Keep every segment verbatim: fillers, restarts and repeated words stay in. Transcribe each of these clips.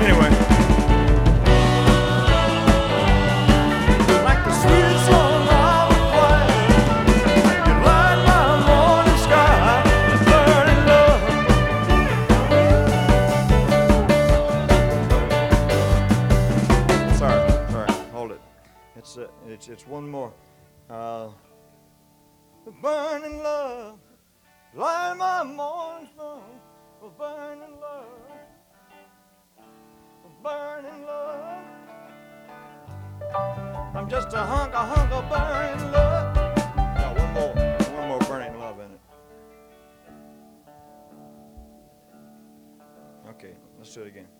Anyway. Like the sweet song of a choir, you light my morning sky, burning love. Sorry, sorry, hold it. It's uh, it's it's one more. Uh, burning love, light my morning song, burning love. Burning love. I'm just a hunk, a hunk of burning love. Got one more, one more burning love in it. Okay, let's do it again.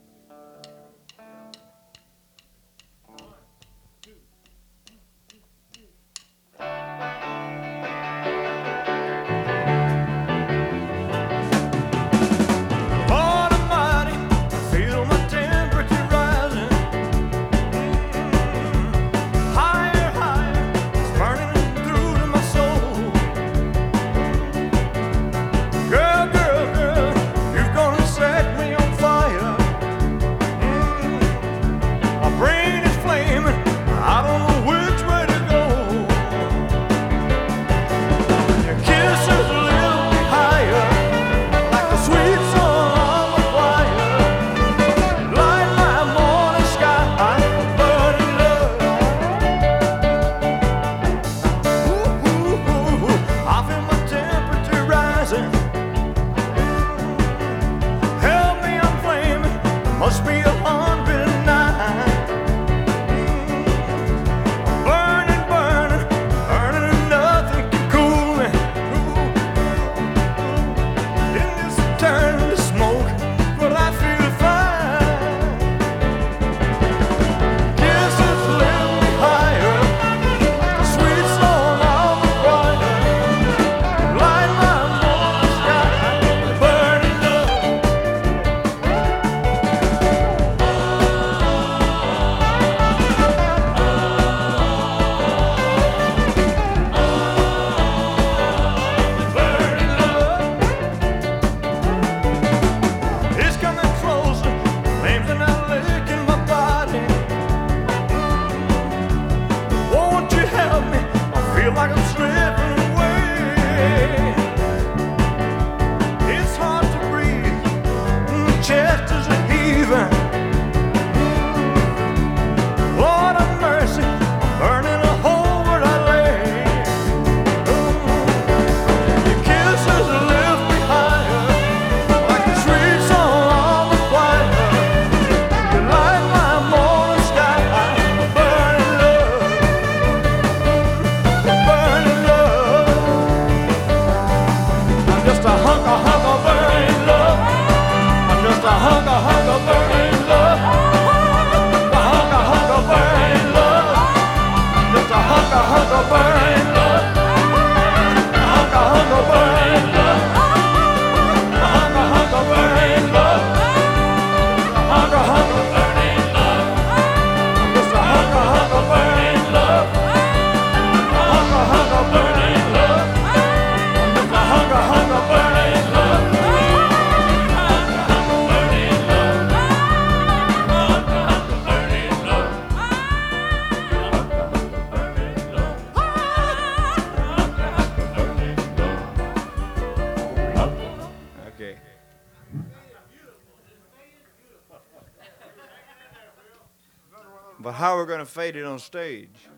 But how we're going to fade it on stage?